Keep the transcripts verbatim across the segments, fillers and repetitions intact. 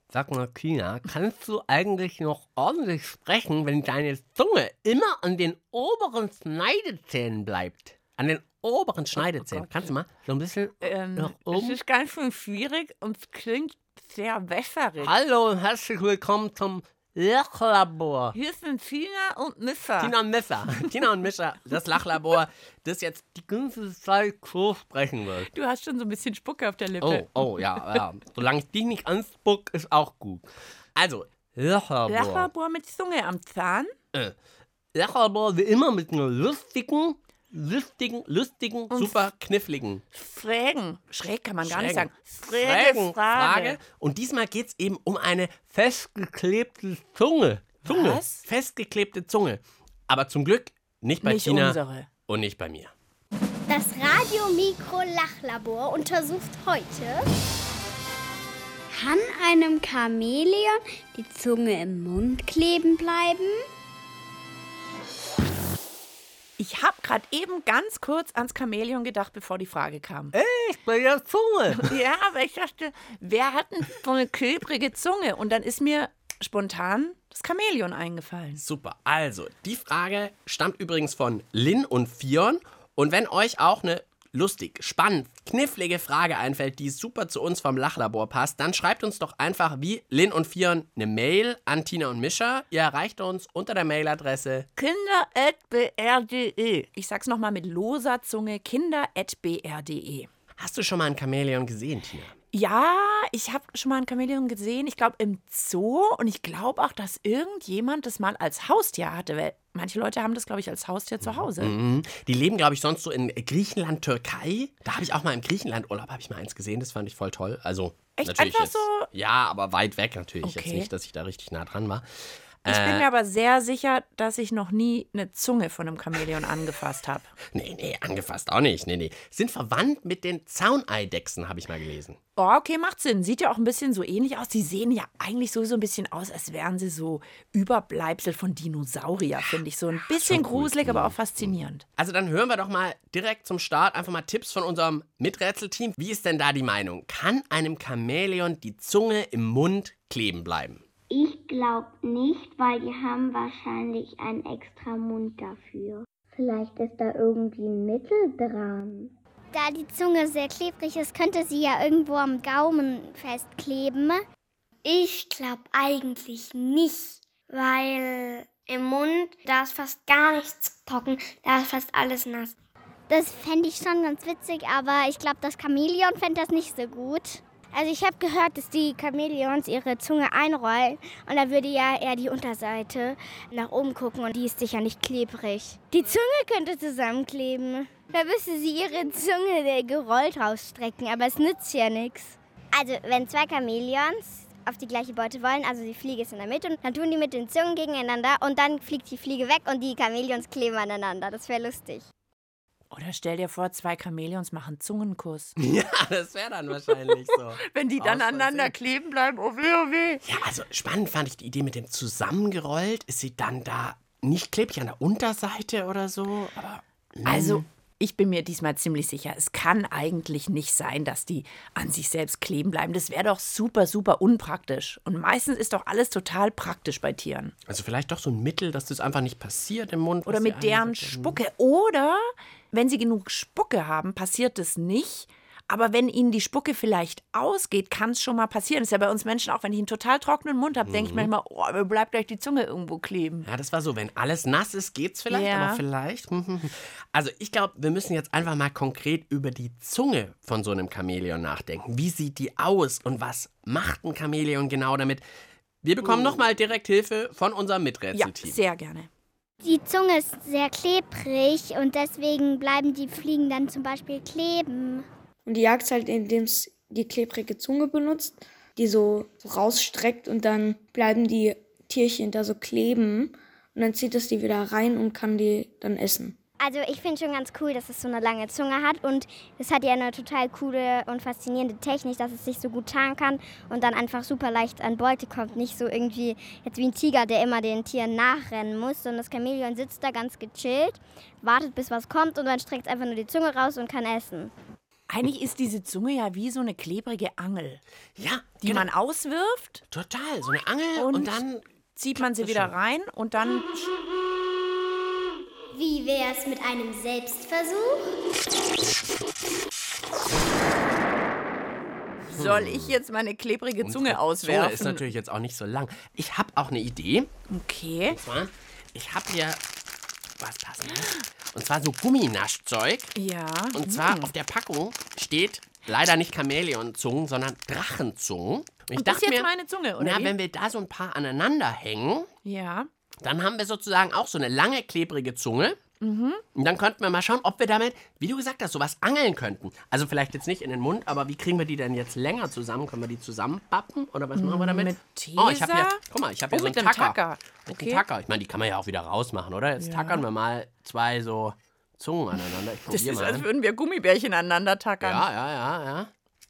Sag mal, Tina, kannst du eigentlich noch ordentlich sprechen, wenn deine Zunge immer an den oberen Schneidezähnen bleibt? An den oberen Schneidezähnen. Gott. Kannst du mal so ein bisschen Ähm, nach es oben? ist ganz schön schwierig und es klingt sehr wässerig. Hallo und herzlich willkommen zum Lachlabor. Hier sind Tina und Mischa. Tina und Mischa. Tina und Mischa, das Lachlabor, das jetzt die ganze Zeit so sprechen wird. Du hast schon so ein bisschen Spucke auf der Oh, Lippe. oh, ja, ja. Solange ich die nicht anspuck, ist auch gut. Also, Lachlabor. Lachlabor mit Zunge am Zahn. Äh, Lachlabor wie immer mit einer lustigen, lustigen, lustigen, super kniffligen Schrägen. Schräg kann man gar nicht Schrägen. sagen. Schräge Fragen- Frage. Und diesmal geht es eben um eine festgeklebte Zunge. Zunge. Was? Festgeklebte Zunge. Aber zum Glück nicht bei Nicht Tina unsere. und nicht bei mir. Das Radiomikro-Lachlabor untersucht heute: Kann einem Chamäleon die Zunge im Mund kleben bleiben? Ich habe gerade eben ganz kurz ans Chamäleon gedacht, bevor die Frage kam. Ich bei der Zunge. Ja, aber ich dachte, wer hat denn so eine klebrige Zunge? Und dann ist mir spontan das Chamäleon eingefallen. Super. Also, die Frage stammt übrigens von Lynn und Fion. Und wenn euch auch eine lustig, spannend, knifflige Frage einfällt, die super zu uns vom Lachlabor passt, dann schreibt uns doch einfach wie Lynn und Fion eine Mail an Tina und Mischa. Ihr erreicht uns unter der Mailadresse. kinder at b r punkt d e. Ich sag's nochmal mit loser Zunge, kinder at b r punkt d e. Hast du schon mal ein Chamäleon gesehen, Tina? Ja, ich habe schon mal ein Chamäleon gesehen, ich glaube im Zoo. Und ich glaube auch, dass irgendjemand das mal als Haustier hatte. Weil manche Leute haben das, glaube ich, als Haustier zu Hause. Mhm. Die leben, glaube ich, sonst so in Griechenland, Türkei. Da habe ich auch mal im Griechenland-Urlaub habe ich mal eins gesehen. Das fand ich voll toll. Also Echt? natürlich Einfach jetzt, so? Ja, aber weit weg natürlich. Jetzt Okay. nicht, dass ich da richtig nah dran war. Ich bin Äh, mir aber sehr sicher, dass ich noch nie eine Zunge von einem Chamäleon angefasst habe. Nee, nee, angefasst auch nicht. Nee, nee. Sind verwandt mit den Zauneidechsen, habe ich mal gelesen. Oh, okay, macht Sinn. Sieht ja auch ein bisschen so ähnlich aus. Die sehen ja eigentlich sowieso ein bisschen aus, als wären sie so Überbleibsel von Dinosaurier, finde ich. So ein bisschen schon cool. gruselig, aber auch faszinierend. Also dann hören wir doch mal direkt zum Start einfach mal Tipps von unserem Miträtselteam. Wie ist denn da die Meinung? Kann einem Chamäleon die Zunge im Mund kleben bleiben? Ich glaube nicht, weil die haben wahrscheinlich einen extra Mund dafür. Vielleicht ist da irgendwie ein Mittel dran. Da die Zunge sehr klebrig ist, könnte sie ja irgendwo am Gaumen festkleben. Ich glaube eigentlich nicht, weil im Mund, da ist fast gar nichts trocken, da ist fast alles nass. Das fände ich schon ganz witzig, aber ich glaube, das Chamäleon fände das nicht so gut. Also ich habe gehört, dass die Chamäleons ihre Zunge einrollen und da würde ja eher die Unterseite nach oben gucken und die ist sicher nicht klebrig. Die Zunge könnte zusammenkleben. Da müsste sie ihre Zunge gerollt rausstrecken, aber es nützt ja nichts. Also wenn zwei Chamäleons auf die gleiche Beute wollen, also die Fliege ist in der Mitte, und dann tun die mit den Zungen gegeneinander und dann fliegt die Fliege weg und die Chamäleons kleben aneinander. Das wäre lustig. Oder stell dir vor, zwei Chamäleons machen Zungenkuss. Ja, das wäre dann wahrscheinlich so. Wenn die dann Aus aneinander Versehen. kleben bleiben, oh weh, oh weh. Ja, also spannend fand ich die Idee mit dem zusammengerollt. Ist sie dann da nicht klebrig an der Unterseite oder so? Aber Also, ich bin mir diesmal ziemlich sicher, es kann eigentlich nicht sein, dass die an sich selbst kleben bleiben. Das wäre doch super, super unpraktisch. Und meistens ist doch alles total praktisch bei Tieren. Also vielleicht doch so ein Mittel, dass das einfach nicht passiert im Mund. Oder was mit die deren eingesetzt haben. Spucke. Oder wenn sie genug Spucke haben, passiert das nicht. Aber wenn ihnen die Spucke vielleicht ausgeht, kann es schon mal passieren. Das ist ja bei uns Menschen auch, wenn ich einen total trockenen Mund habe, denke ich manchmal, oh, mir bleibt gleich die Zunge irgendwo kleben. Ja, das war so, wenn alles nass ist, geht's vielleicht, Ja. aber vielleicht. Also ich glaube, wir müssen jetzt einfach mal konkret über die Zunge von so einem Chamäleon nachdenken. Wie sieht die aus und was macht ein Chamäleon genau damit? Wir bekommen nochmal direkt Hilfe von unserem Ja, Miträtselteam. sehr gerne. Die Zunge ist sehr klebrig und deswegen bleiben die Fliegen dann zum Beispiel kleben. Und die jagt halt, indem es die klebrige Zunge benutzt, die so, so rausstreckt und dann bleiben die Tierchen da so kleben und dann zieht es die wieder rein und kann die dann essen. Also ich finde schon ganz cool, dass es so eine lange Zunge hat und es hat ja eine total coole und faszinierende Technik, dass es sich so gut tarnen kann und dann einfach super leicht an Beute kommt. Nicht so irgendwie jetzt wie ein Tiger, der immer den Tieren nachrennen muss, sondern das Chamäleon sitzt da ganz gechillt, wartet bis was kommt und dann streckt es einfach nur die Zunge raus und kann essen. Eigentlich ist diese Zunge ja wie so eine klebrige Angel, Ja, die genau. man auswirft, Total, so eine Angel und, Und- dann... zieht man sie wieder rein und dann... Wie wär's mit einem Selbstversuch? Soll ich jetzt meine klebrige Zunge Zunge auswerfen? ist natürlich jetzt auch nicht so lang. Ich habe auch eine Idee. Okay. Und zwar, ich habe hier was passendes. Und zwar so Gumminaschzeug. Ja. Und zwar auf der Packung steht leider nicht Chamäleonzungen, sondern Drachenzungen. Und ich Und das ist dachte jetzt mir, meine Zunge, oder na, wie? wenn wir da so ein paar aneinander hängen, Ja. dann haben wir sozusagen auch so eine lange, klebrige Zunge. Mhm. Und dann könnten wir mal schauen, ob wir damit, wie du gesagt hast, sowas angeln könnten. Also vielleicht jetzt nicht in den Mund, aber wie kriegen wir die denn jetzt länger zusammen? Können wir die zusammenpappen? Oder was machen wir damit? Mit Oh, ich habe hier, Tesa? guck mal, ich habe hier Oh, so mit einen dem Tacker. Tacker. Mit Okay. dem Tacker. Ich meine, die kann man ja auch wieder rausmachen, oder? Jetzt Ja. tackern wir mal zwei so Zungen aneinander. Ich Das probiere ist, mal. als würden wir Gummibärchen aneinander tackern. Ja, ja, ja, ja.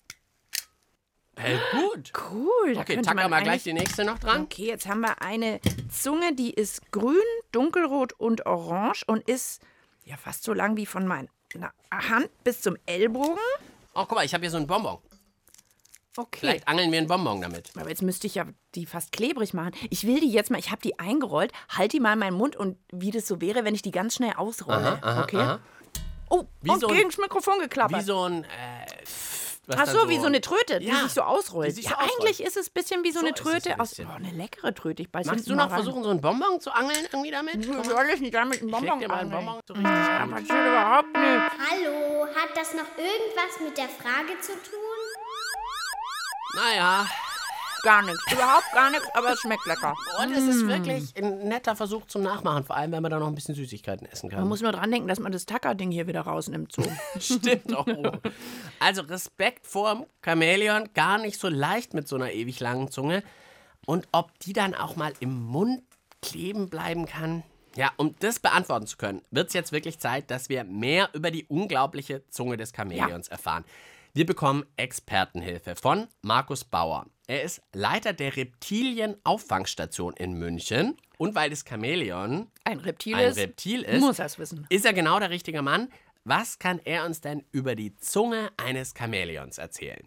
Hält gut. Cool. Da Okay, könnte tackern man wir gleich eigentlich- die nächste noch dran. Okay, jetzt haben wir eine Zunge, die ist grün, dunkelrot und orange und ist ja fast so lang wie von meiner Hand bis zum Ellbogen. Oh, guck mal, ich habe hier so einen Bonbon. Okay. Vielleicht angeln wir einen Bonbon damit. Aber jetzt müsste ich ja die fast klebrig machen. Ich will die jetzt mal, ich habe die eingerollt, halt die mal in meinen Mund und wie das so wäre, wenn ich die ganz schnell ausrolle. Aha, aha, okay? aha. Oh, Wie und so ein- gegen das Mikrofon geklappert. Wie so ein... Äh, was Ach dann so, wie so eine Tröte, die Ja, sich so ausrollt. die sich ja, so ausrollt. eigentlich ist es ein bisschen wie so, So eine ist es Tröte ein aus. bisschen. Oh, eine leckere Tröte. Ich beiß Magst du hinten noch mal rein. versuchen, so einen Bonbon zu angeln irgendwie damit? Wie soll ich nicht damit einen Ich leg Bonbon dir mal einen angeln? Bonbon so richtig Das an. passiert überhaupt nicht. Hallo, hat das noch irgendwas mit der Frage zu tun? Naja, Gar nichts. Überhaupt gar nichts, aber es schmeckt lecker. und es ist wirklich ein netter Versuch zum Nachmachen, vor allem, wenn man da noch ein bisschen Süßigkeiten essen kann. Man muss nur dran denken, dass man das Tacker-Ding hier wieder rausnimmt. So. Stimmt auch. Also Respekt vorm Chamäleon, gar nicht so leicht mit so einer ewig langen Zunge. Und ob die dann auch mal im Mund kleben bleiben kann? Ja, um das beantworten zu können, wird es jetzt wirklich Zeit, dass wir mehr über die unglaubliche Zunge des Chamäleons erfahren. Wir bekommen Expertenhilfe von Markus Bauer. Er ist Leiter der Reptilien-Auffangstation in München. Und weil das Chamäleon Ein Reptil ein ist. Reptil ist, Muss er es wissen. ist er genau der richtige Mann. Was kann er uns denn über die Zunge eines Chamäleons erzählen?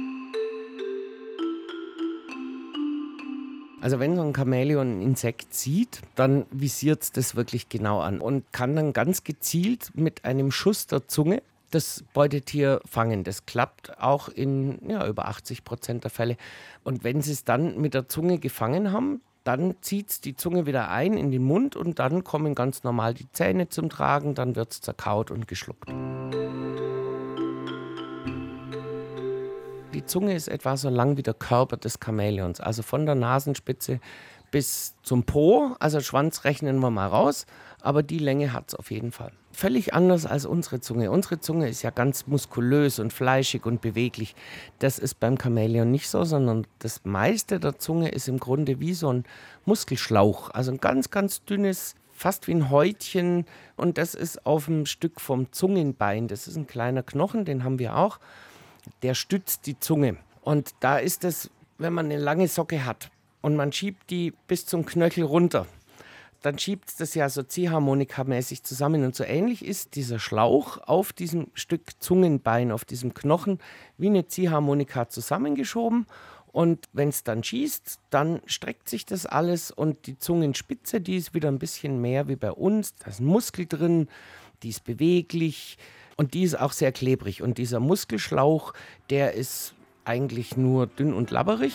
Also wenn so ein Chamäleon ein Insekt sieht, dann visiert es das wirklich genau an und kann dann ganz gezielt mit einem Schuss der Zunge das Beutetier fangen. Das klappt auch in ja, über achtzig Prozent der Fälle. Und wenn sie es dann mit der Zunge gefangen haben, dann zieht es die Zunge wieder ein in den Mund und dann kommen ganz normal die Zähne zum Tragen, dann wird es zerkaut und geschluckt. Die Zunge ist etwa so lang wie der Körper des Chamäleons, also von der Nasenspitze bis zum Po, also Schwanz rechnen wir mal raus, aber die Länge hat es auf jeden Fall. Völlig anders als unsere Zunge. Unsere Zunge ist ja ganz muskulös und fleischig und beweglich. Das ist beim Chamäleon nicht so, sondern das meiste der Zunge ist im Grunde wie so ein Muskelschlauch, also ein ganz, ganz dünnes, fast wie ein Häutchen und das ist auf einem Stück vom Zungenbein. Das ist ein kleiner Knochen, den haben wir auch. Der stützt die Zunge. Und da ist es, wenn man eine lange Socke hat und man schiebt die bis zum Knöchel runter, dann schiebt es das ja so Ziehharmonika-mäßig zusammen. Und so ähnlich ist dieser Schlauch auf diesem Stück Zungenbein, auf diesem Knochen, wie eine Ziehharmonika zusammengeschoben. Und wenn es dann schießt, dann streckt sich das alles und die Zungenspitze, die ist wieder ein bisschen mehr wie bei uns. Da ist ein Muskel drin, die ist beweglich. Und die ist auch sehr klebrig. Und dieser Muskelschlauch, der ist eigentlich nur dünn und labberig.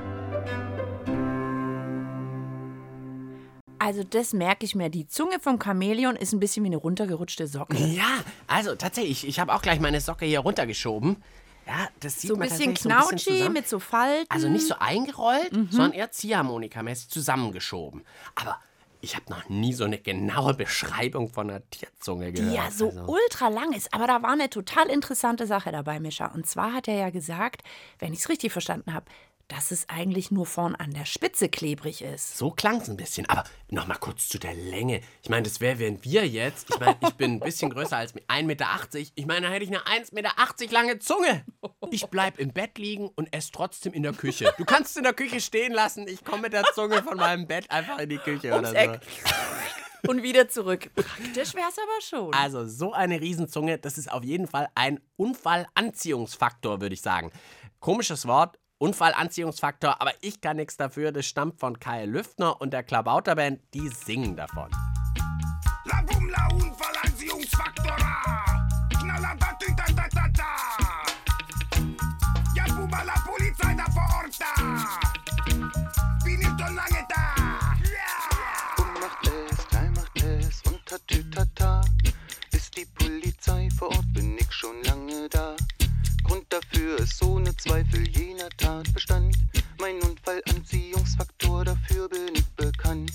Also das merke ich mir. Die Zunge vom Chamäleon ist ein bisschen wie eine runtergerutschte Socke. Ja, also tatsächlich, ich habe auch gleich meine Socke hier runtergeschoben. Ja, das sieht So ein man bisschen tatsächlich so ein bisschen knautschi zusammen. mit so Falten. Also nicht so eingerollt, sondern eher Ziehharmonika-mäßig zusammengeschoben. Aber ich habe noch nie so eine genaue Beschreibung von einer Tierzunge gehört. die ja so also. ultra lang ist. Aber da war eine total interessante Sache dabei, Mischa. Und zwar hat er ja gesagt, wenn ich es richtig verstanden habe, dass es eigentlich nur vorn an der Spitze klebrig ist. So klang es ein bisschen. Aber noch mal kurz zu der Länge. Ich meine, das wäre, wären wir jetzt. Ich meine, ich bin ein bisschen größer als ein Meter achtzig. Ich meine, da hätte ich eine ein Meter achtzig lange Zunge. Ich bleib im Bett liegen und esse trotzdem in der Küche. Du kannst es in der Küche stehen lassen. Ich komme mit der Zunge von meinem Bett einfach in die Küche Ums oder so. Eck. Und wieder zurück. Praktisch wäre es aber schon. Also so eine Riesenzunge, das ist auf jeden Fall ein Unfallanziehungsfaktor, würde ich sagen. Komisches Wort, Unfallanziehungsfaktor, aber ich kann nichts dafür. Das stammt von Kai Lüftner und der Klabauterband, die singen davon. La boom, la Unfallanziehungsfaktor. Knaller, da, ta, ta, ta, ta. Ja, Buba, la Polizei da vor Ort da. Bin ich schon lange da. Ja. Bumm macht es, drei macht es und tatütata. Ist die Polizei vor Ort, bin ich schon lange da. Grund dafür ist ohne Zweifel jener Tatbestand. Mein Unfallanziehungsfaktor, dafür bin ich bekannt.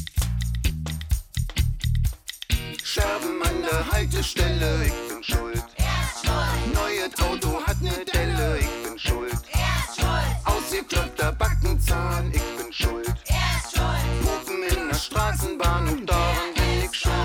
Scherben an der Haltestelle, ich bin schuld. Neues Auto hat ne Delle, ich bin schuld. Ausgekloppter Backenzahn, ich bin schuld. Pupen in der Straßenbahn und daran bin ich schuld.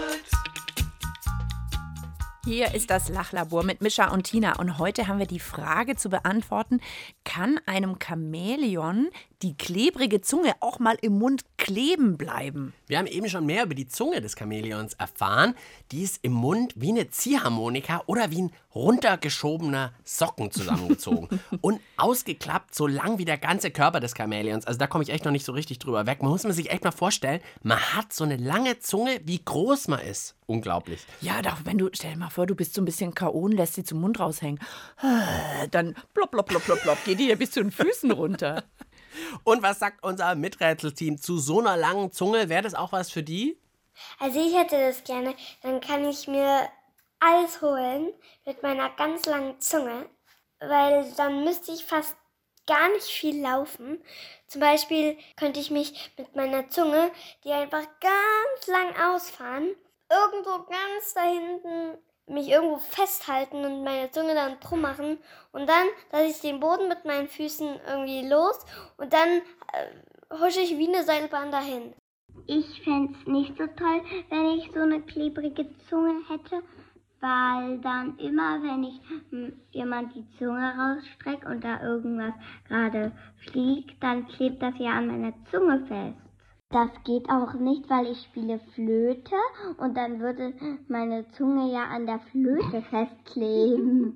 Hier ist das Lachlabor mit Mischa und Tina und heute haben wir die Frage zu beantworten, kann einem Chamäleon die klebrige Zunge auch mal im Mund kleben bleiben? Wir haben eben schon mehr über die Zunge des Chamäleons erfahren. Die ist im Mund wie eine Ziehharmonika oder wie ein runtergeschobener Socken zusammengezogen und ausgeklappt, so lang wie der ganze Körper des Chamäleons. Also da komme ich echt noch nicht so richtig drüber weg. Man muss man sich echt mal vorstellen, man hat so eine lange Zunge, wie groß man ist. Unglaublich. Ja, doch, wenn du, stell dir mal vor, du bist so ein bisschen K O und lässt sie zum Mund raushängen. Dann plopp, plopp, plopp, plopp, plopp, geht die ja bis zu den Füßen runter. Und was sagt unser Miträtselteam zu so einer langen Zunge? Wäre das auch was für die? Also ich hätte das gerne, dann kann ich mir alles holen mit meiner ganz langen Zunge, weil dann müsste ich fast gar nicht viel laufen. Zum Beispiel könnte ich mich mit meiner Zunge, die einfach ganz lang ausfahren, irgendwo ganz da hinten mich irgendwo festhalten und meine Zunge dann drum machen und dann lasse ich den Boden mit meinen Füßen irgendwie los und dann äh, husche ich wie eine Seilbahn dahin. Ich fände es nicht so toll, wenn ich so eine klebrige Zunge hätte, weil dann immer, wenn ich hm, jemand die Zunge rausstreckt und da irgendwas gerade fliegt, dann klebt das ja an meiner Zunge fest. Das geht auch nicht, weil ich spiele Flöte und dann würde meine Zunge ja an der Flöte festkleben.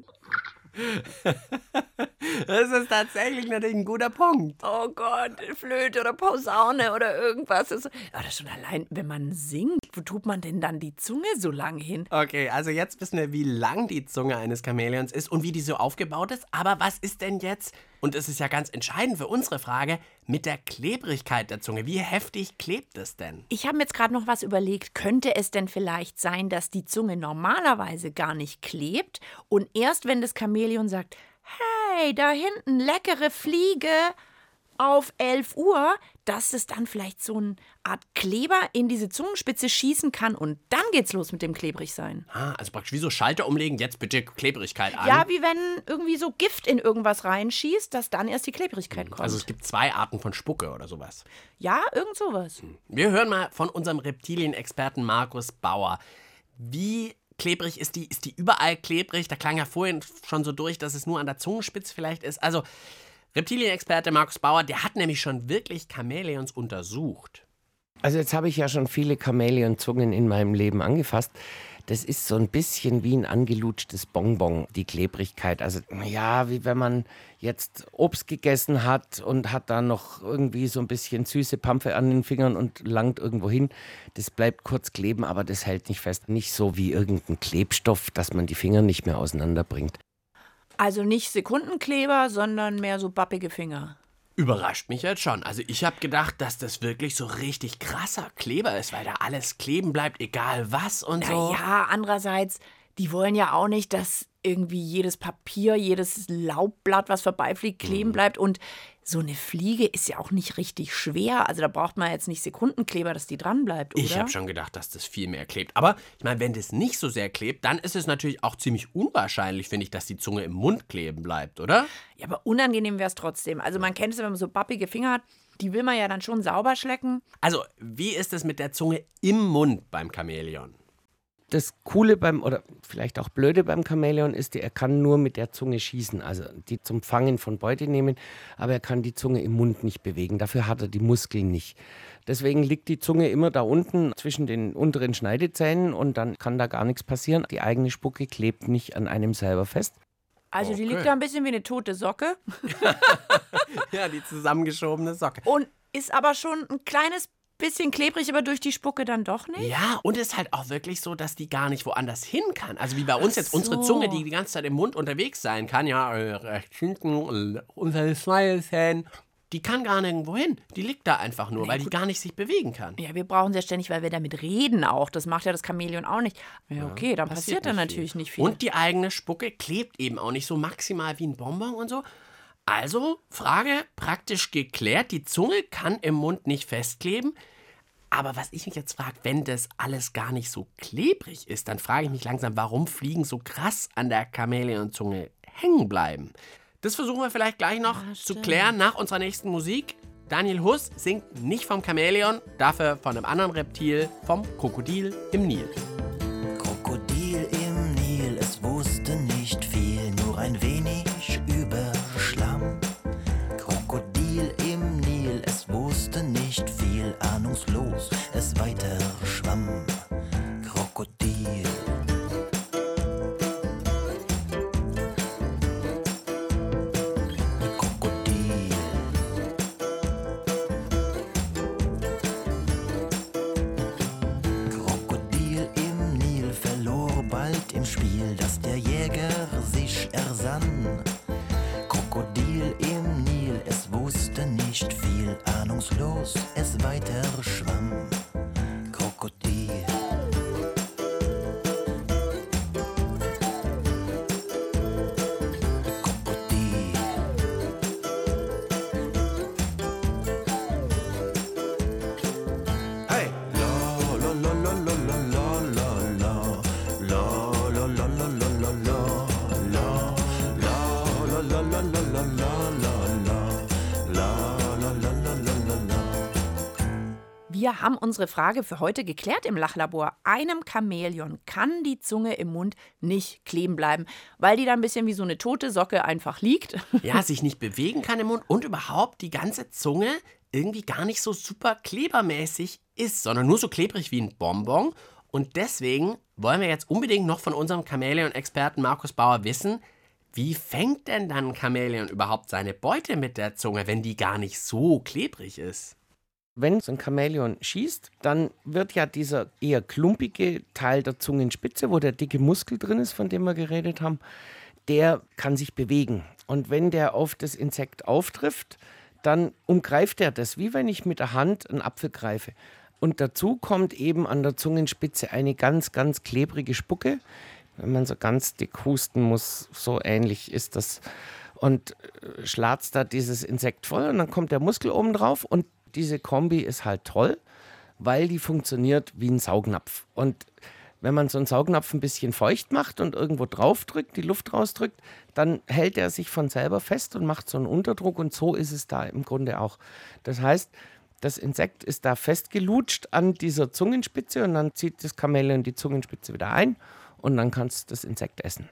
Das ist tatsächlich natürlich ein guter Punkt. Oh Gott, Flöte oder Posaune oder irgendwas. Das, ja, das schon allein, wenn man singt, wo tut man denn dann die Zunge so lang hin? Okay, also jetzt wissen wir, wie lang die Zunge eines Chamäleons ist und wie die so aufgebaut ist. Aber was ist denn jetzt, und das ist ja ganz entscheidend für unsere Frage, mit der Klebrigkeit der Zunge? Wie heftig klebt es denn? Ich habe mir jetzt gerade noch was überlegt. Könnte es denn vielleicht sein, dass die Zunge normalerweise gar nicht klebt und erst wenn das Chamäleon sagt, hey, da hinten, leckere Fliege auf elf Uhr, dass es dann vielleicht so eine Art Kleber in diese Zungenspitze schießen kann und dann geht's los mit dem Klebrigsein. Ah, also praktisch wie so Schalter umlegen, jetzt bitte Klebrigkeit an. Ja, wie wenn irgendwie so Gift in irgendwas reinschießt, dass dann erst die Klebrigkeit kommt. Also es gibt zwei Arten von Spucke oder sowas. Ja, irgend sowas. Wir hören mal von unserem Reptilienexperten Markus Bauer. Wie klebrig ist die? Ist die überall klebrig? Da klang ja vorhin schon so durch, dass es nur an der Zungenspitze vielleicht ist. Also Reptilienexperte Markus Bauer, der hat nämlich schon wirklich Chamäleons untersucht. Also jetzt habe ich ja schon viele Chamäleonzungen in meinem Leben angefasst. Das ist so ein bisschen wie ein angelutschtes Bonbon, die Klebrigkeit. Also ja, wie wenn man jetzt Obst gegessen hat und hat da noch irgendwie so ein bisschen süße Pampfe an den Fingern und langt irgendwo hin. Das bleibt kurz kleben, aber das hält nicht fest. Nicht so wie irgendein Klebstoff, dass man die Finger nicht mehr auseinanderbringt. Also nicht Sekundenkleber, sondern mehr so bappige Finger. Überrascht mich jetzt schon. Also ich habe gedacht, dass das wirklich so richtig krasser Kleber ist, weil da alles kleben bleibt, egal was und so. Ja, andererseits, die wollen ja auch nicht, dass irgendwie jedes Papier, jedes Laubblatt, was vorbeifliegt, kleben bleibt. Und so eine Fliege ist ja auch nicht richtig schwer. Also da braucht man jetzt nicht Sekundenkleber, dass die dran bleibt, oder? Ich habe schon gedacht, dass das viel mehr klebt. Aber ich meine, wenn das nicht so sehr klebt, dann ist es natürlich auch ziemlich unwahrscheinlich, finde ich, dass die Zunge im Mund kleben bleibt, oder? Ja, aber unangenehm wäre es trotzdem. Also man kennt es, wenn man so bappige Finger hat, die will man ja dann schon sauber schlecken. Also, wie ist es mit der Zunge im Mund beim Chamäleon? das Coole beim, oder vielleicht auch Blöde beim Chamäleon ist, er kann nur mit der Zunge schießen, also die zum Fangen von Beute nehmen, aber er kann die Zunge im Mund nicht bewegen, dafür hat er die Muskeln nicht. Deswegen liegt die Zunge immer da unten zwischen den unteren Schneidezähnen und dann kann da gar nichts passieren. Die eigene Spucke klebt nicht an einem selber fest. Also die Okay. liegt da ein bisschen wie eine tote Socke Ja, die zusammengeschobene Socke. und ist aber schon ein kleines bisschen klebrig, aber durch die Spucke dann doch nicht. Ja, und es ist halt auch wirklich so, dass die gar nicht woanders hin kann. Also wie bei uns Ach jetzt unsere so. Zunge, die die ganze Zeit im Mund unterwegs sein kann, ja, äh, rechts hinten, äh, unter den Schneidezähnen, die kann gar nirgendwo hin. Die liegt da einfach nur, Nee, weil die gut. gar nicht sich bewegen kann. Ja, wir brauchen sie ja ständig, weil wir damit reden auch. Das macht ja das Chamäleon auch nicht. Ja, okay, dann passiert, dann nicht natürlich viel. nicht viel. Und die eigene Spucke klebt eben auch nicht so maximal wie ein Bonbon und so. Also, Frage praktisch geklärt. Die Zunge kann im Mund nicht festkleben. Aber was ich mich jetzt frage, wenn das alles gar nicht so klebrig ist, dann frage ich mich langsam, warum Fliegen so krass an der Chamäleonzunge hängen bleiben. Das versuchen wir vielleicht gleich noch Ja, zu stimmt. klären nach unserer nächsten Musik. Daniel Huss singt nicht vom Chamäleon, dafür von einem anderen Reptil, vom Krokodil im Nil. Krokodil im Nil, es wusste nicht viel, nur ein wenig über Schlamm. Krokodil im Nil, es wusste nicht viel, ahnungslos, es weiter schwamm. Krokodil. Krokodil. Krokodil im Nil verlor bald im Spiel, dass der Jäger sich ersann. Krokodil im Nil, es wusste nicht viel, ahnungslos es weiter schwamm. Krokodil. Krokodil. Hey. Wir haben unsere Frage für heute geklärt im Lachlabor. Einem Chamäleon kann die Zunge im Mund nicht kleben bleiben, weil die da ein bisschen wie so eine tote Socke einfach liegt. Ja, sich nicht bewegen kann im Mund und überhaupt die ganze Zunge irgendwie gar nicht so super klebermäßig ist, sondern nur so klebrig wie ein Bonbon. Und deswegen wollen wir jetzt unbedingt noch von unserem Chamäleon-Experten Markus Bauer wissen, wie fängt denn dann ein Chamäleon überhaupt seine Beute mit der Zunge, wenn die gar nicht so klebrig ist? Wenn so ein Chamäleon schießt, dann wird ja dieser eher klumpige Teil der Zungenspitze, wo der dicke Muskel drin ist, von dem wir geredet haben, der kann sich bewegen. Und wenn der auf das Insekt auftrifft, dann umgreift er das, wie wenn ich mit der Hand einen Apfel greife. Und dazu kommt eben an der Zungenspitze eine ganz, ganz klebrige Spucke. Wenn man so ganz dick husten muss, so ähnlich ist das. Und äh, schlatzt da dieses Insekt voll und dann kommt der Muskel oben drauf und diese Kombi ist halt toll, weil die funktioniert wie ein Saugnapf. Und wenn man so einen Saugnapf ein bisschen feucht macht und irgendwo drauf drückt, die Luft rausdrückt, dann hält er sich von selber fest und macht so einen Unterdruck. Und so ist es da im Grunde auch. Das heißt, das Insekt ist da festgelutscht an dieser Zungenspitze und dann zieht das Chamäleon die Zungenspitze wieder ein und dann kannst du das Insekt essen.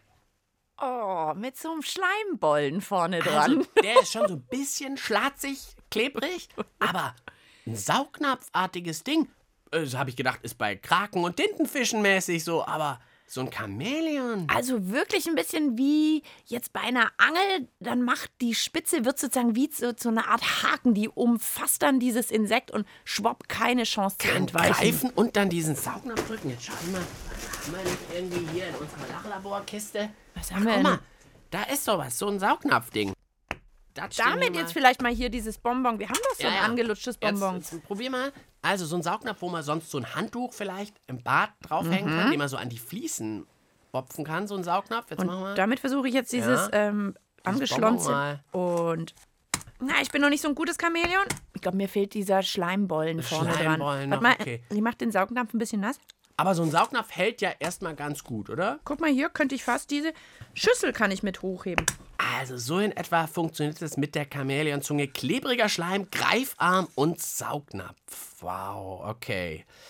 Oh, mit so einem Schleimbollen vorne dran. Also, der ist schon so ein bisschen schlatzig, klebrig, aber ein Saugnapfartiges Ding. Äh, So habe ich gedacht, ist bei Kraken und Tintenfischen mäßig so, aber so ein Chamäleon. Also wirklich ein bisschen wie jetzt bei einer Angel, dann macht die Spitze, wird sozusagen wie so, so eine Art Haken, die umfasst dann dieses Insekt und schwapp, keine Chance zu Kann entweichen. greifen und dann diesen Saugnapf drücken. Jetzt schau mal, was haben wir nicht irgendwie hier in unserer Lachlaborkiste? Was Ach, haben wir guck denn? mal, da ist sowas, so ein Saugnapfding. Das stehen wir Damit mal- jetzt vielleicht mal hier dieses Bonbon. Wir haben doch so Ja, ein ja. angelutschtes Bonbon. Jetzt, jetzt probier mal. Also so ein Saugnapf, wo man sonst so ein Handtuch vielleicht im Bad draufhängen Mhm. kann, den man so an die Fliesen bopfen kann, so ein Saugnapf. Jetzt machen wir. Und damit versuche ich jetzt dieses Ja. ähm, angeschlonzte. Bonbon Und na, ich bin noch nicht so ein gutes Chamäleon. Ich glaube, mir fehlt dieser Schleimbollen vorne Schleimbollen dran. noch, Warte mal, okay. ich mache den Saugnapf ein bisschen nass. Aber so ein Saugnapf hält ja erstmal ganz gut, oder? Guck mal, hier könnte ich fast diese Schüssel kann ich mit hochheben. Also so in etwa funktioniert es mit der Chamäleonzunge. Klebriger Schleim, Greifarm und Saugnapf. Wow, okay.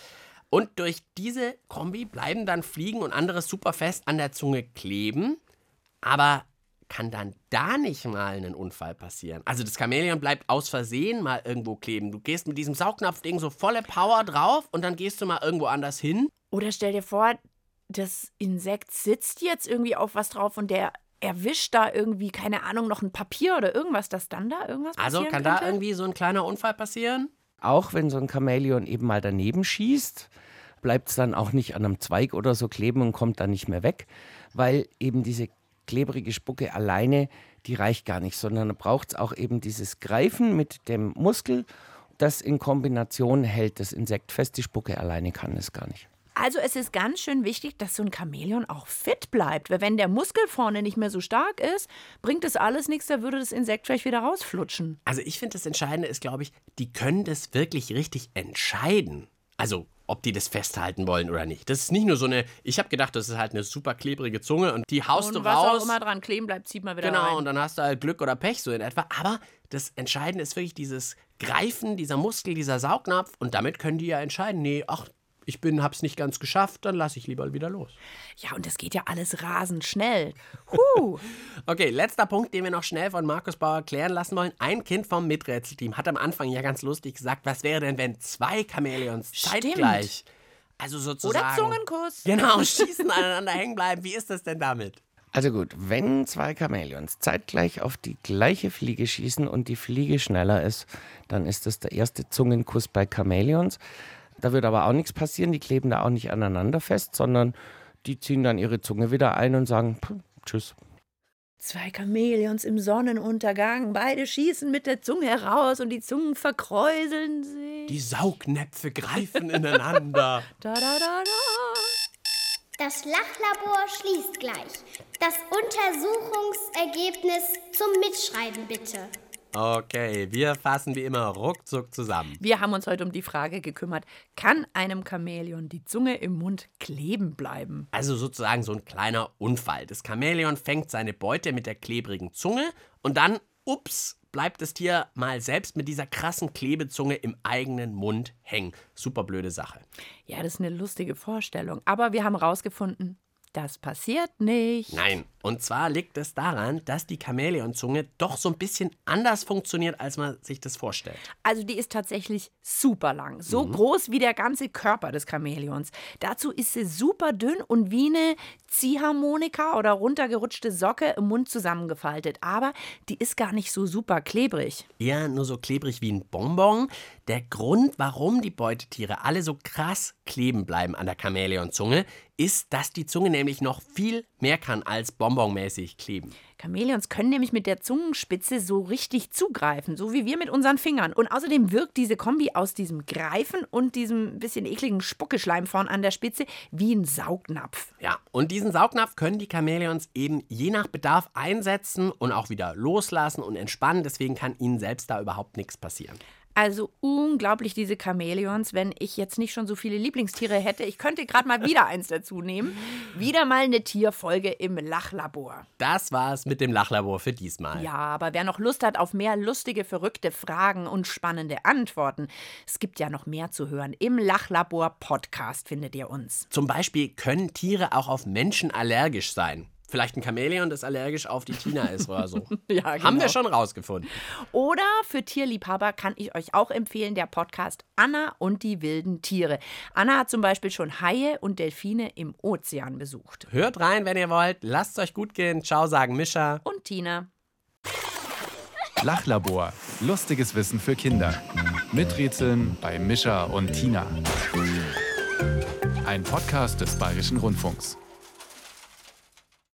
Und durch diese Kombi bleiben dann Fliegen und anderes super fest an der Zunge kleben. Aber kann dann da nicht mal ein Unfall passieren? Also das Chamäleon bleibt aus Versehen mal irgendwo kleben. Du gehst mit diesem Saugnapfding so volle Power drauf und dann gehst du mal irgendwo anders hin. Oder stell dir vor, das Insekt sitzt jetzt irgendwie auf was drauf und der erwischt da irgendwie, keine Ahnung, noch ein Papier oder irgendwas, dass dann da irgendwas passieren Also kann könnte? da irgendwie so ein kleiner Unfall passieren? Auch wenn so ein Chamäleon eben mal daneben schießt, bleibt es dann auch nicht an einem Zweig oder so kleben und kommt dann nicht mehr weg, weil eben diese klebrige Spucke alleine, die reicht gar nicht, sondern da braucht es auch eben dieses Greifen mit dem Muskel, das in Kombination hält das Insekt fest. Die Spucke alleine kann es gar nicht. Also es ist ganz schön wichtig, dass so ein Chamäleon auch fit bleibt. Weil wenn der Muskel vorne nicht mehr so stark ist, bringt das alles nichts, da würde das Insekt vielleicht wieder rausflutschen. Also ich finde, das Entscheidende ist, glaube ich, die können das wirklich richtig entscheiden. Also ob die das festhalten wollen oder nicht. Das ist nicht nur so eine, ich habe gedacht, das ist halt eine super klebrige Zunge und die haust und du was raus. auch immer dran kleben bleibt, zieht man wieder Genau, rein. und dann hast du halt Glück oder Pech so in etwa. Aber das Entscheidende ist wirklich dieses Greifen, dieser Muskel, dieser Saugnapf. Und damit können die ja entscheiden, nee, ach, ich bin, hab's nicht ganz geschafft, dann lasse ich lieber wieder los. Ja, und das geht ja alles rasend schnell. Huh. Okay, letzter Punkt, den wir noch schnell von Markus Bauer klären lassen wollen. Ein Kind vom Miträtselteam hat am Anfang ja ganz lustig gesagt, was wäre denn, wenn zwei Chamäleons zeitgleich, also sozusagen... Oder Zungenkuss. Genau, schießen, aneinander hängen bleiben. Wie ist das denn damit? Also gut, wenn zwei Chamäleons zeitgleich auf die gleiche Fliege schießen und die Fliege schneller ist, dann ist das der erste Zungenkuss bei Chamäleons. Da wird aber auch nichts passieren, die kleben da auch nicht aneinander fest, sondern die ziehen dann ihre Zunge wieder ein und sagen tschüss. Zwei Chamäleons im Sonnenuntergang, beide schießen mit der Zunge heraus und die Zungen verkräuseln sich. Die Saugnäpfe greifen ineinander. Da, da, da, da. Das Lachlabor schließt gleich. Das Untersuchungsergebnis zum Mitschreiben bitte. Okay, wir fassen wie immer ruckzuck zusammen. Wir haben uns heute um die Frage gekümmert, kann einem Chamäleon die Zunge im Mund kleben bleiben? Also sozusagen so ein kleiner Unfall. Das Chamäleon fängt seine Beute mit der klebrigen Zunge und dann, ups, bleibt das Tier mal selbst mit dieser krassen Klebezunge im eigenen Mund hängen. Super blöde Sache. Ja, das ist eine lustige Vorstellung. Aber wir haben rausgefunden, das passiert nicht. Nein, und zwar liegt es daran, dass die Chamäleonzunge doch so ein bisschen anders funktioniert, als man sich das vorstellt. Also die ist tatsächlich super lang, so mhm. groß wie der ganze Körper des Chamäleons. Dazu ist sie super dünn und wie eine Ziehharmonika oder runtergerutschte Socke im Mund zusammengefaltet. Aber die ist gar nicht so super klebrig. Eher nur so klebrig wie ein Bonbon. Der Grund, warum die Beutetiere alle so krass kleben bleiben an der Chamäleonzunge, ist, dass die Zunge nämlich noch viel mehr kann als bonbonmäßig kleben. Chamäleons können nämlich mit der Zungenspitze so richtig zugreifen, so wie wir mit unseren Fingern. Und außerdem wirkt diese Kombi aus diesem Greifen und diesem bisschen ekligen Spuckeschleim vorn an der Spitze wie ein Saugnapf. Ja, und diesen Saugnapf können die Chamäleons eben je nach Bedarf einsetzen und auch wieder loslassen und entspannen. Deswegen kann ihnen selbst da überhaupt nichts passieren. Also unglaublich, diese Chamäleons. Wenn ich jetzt nicht schon so viele Lieblingstiere hätte, ich könnte gerade mal wieder eins dazu nehmen. Wieder mal eine Tierfolge im Lachlabor. Das war's mit dem Lachlabor für diesmal. Ja, aber wer noch Lust hat auf mehr lustige, verrückte Fragen und spannende Antworten, es gibt ja noch mehr zu hören. Im Lachlabor-Podcast findet ihr uns. Zum Beispiel können Tiere auch auf Menschen allergisch sein. Vielleicht ein Chamäleon, das allergisch auf die Tina ist oder so. Ja, genau. Haben wir schon rausgefunden. Oder für Tierliebhaber kann ich euch auch empfehlen, der Podcast Anna und die wilden Tiere. Anna hat zum Beispiel schon Haie und Delfine im Ozean besucht. Hört rein, wenn ihr wollt. Lasst es euch gut gehen. Ciao, sagen Mischa und Tina. Lachlabor. Lustiges Wissen für Kinder. Miträtseln bei Mischa und Tina. Ein Podcast des Bayerischen Rundfunks.